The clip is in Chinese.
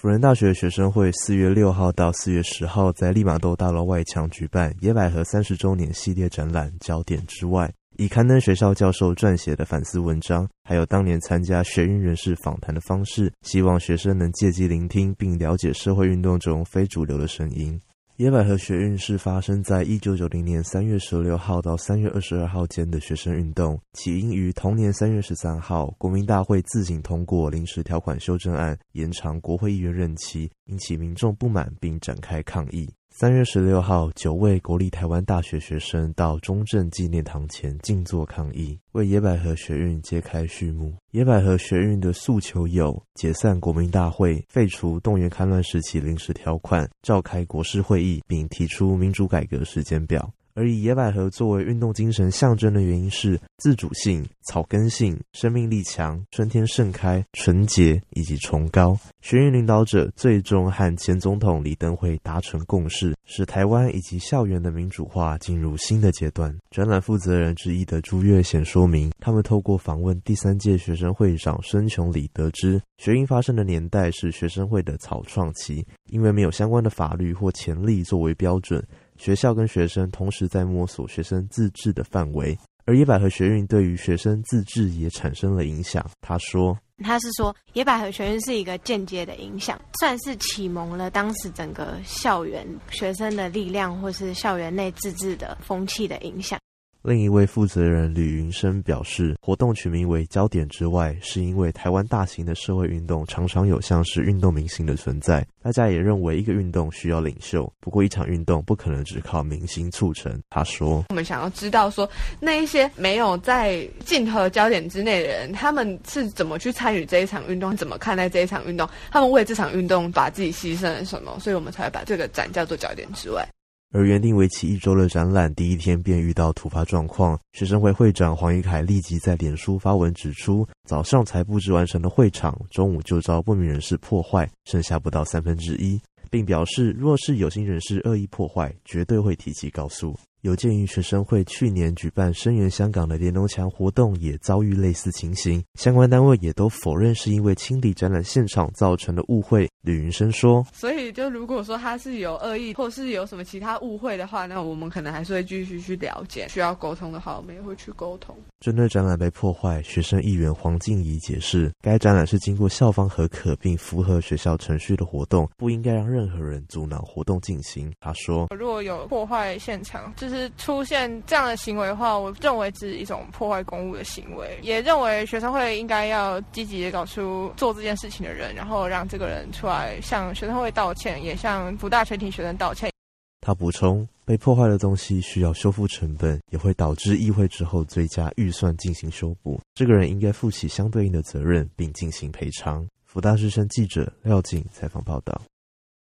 辅仁大学学生会4月6号到4月10号在利玛窦大楼外墙举办野百合30周年系列展览焦点之外，以刊登学校教授撰写的反思文章，还有当年参加学运人士访谈的方式，希望学生能借机聆听并了解社会运动中非主流的声音。野百合学运是发生在1990年3月16号到3月22号间的学生运动，起因于同年3月13号国民大会自行通过临时条款修正案，延长国会议员任期，引起民众不满并展开抗议。3月16号，9位国立台湾大学学生到中正纪念堂前静坐抗议，为野百合学运揭开序幕。野百合学运的诉求有：解散国民大会，废除动员戡乱时期临时条款，召开国事会议，并提出民主改革时间表。而以野百合作为运动精神象征的原因是自主性、草根性、生命力强、春天盛开、纯洁以及崇高。学运领导者最终和前总统李登辉达成共识，使台湾以及校园的民主化进入新的阶段。展览负责人之一的朱月贤说明，他们透过访问第3届学生会长孙琼礼得知，学运发生的年代是学生会的草创期，因为没有相关的法律或潜力作为标准，学校跟学生同时在摸索学生自治的范围，而野百合学运对于学生自治也产生了影响。他是说野百合学运是一个间接的影响，算是启蒙了当时整个校园学生的力量，或是校园内自治的风气的影响。 另一位负责人吕云生表示，活动取名为焦点之外，是因为台湾大型的社会运动常常有像是运动明星的存在，大家也认为一个运动需要领袖，不过一场运动不可能只靠明星促成。他说， 我们想要知道说那一些没有在竞合焦点之内的人，他们是怎么去参与这一场运动，怎么看待这一场运动，他们为这场运动把自己牺牲了什么，所以我们才会把这个展叫做焦点之外。 而原定为期1周的展览，第一天便遇到突发状况。学生会会长黄宇凯立即在脸书发文指出，早上才布置完成的会场，中午就遭不明人士破坏，剩下不到1/3，并表示若是有心人士恶意破坏，绝对会提起告诉。有鉴于学生会去年举办声援香港的连农墙活动也遭遇类似情形，相关单位也都否认是因为清理展览现场造成的误会。吕云生说， 所以就如果说他是有恶意或是有什么其他误会的话，那我们可能还是会继续去了解，需要沟通的话我们也会去沟通。 针对展览被破坏，学生议员黄静怡解释，该展览是经过校方核可并符合学校程序的活动，不应该让任何人阻挠活动进行。他说， 如果有破坏现场，就是出现这样的行为的话，我认为是一种破坏公物的行为，也认为学生会应该要积极的找出做这件事情的人，然后让这个人出来向学生会道歉，也向福大全体学生道歉。 他补充，被破坏的东西需要修复成本，也会导致议会之后追加预算进行修补，这个人应该负起相对应的责任并进行赔偿。福大之声记者廖静采访报道。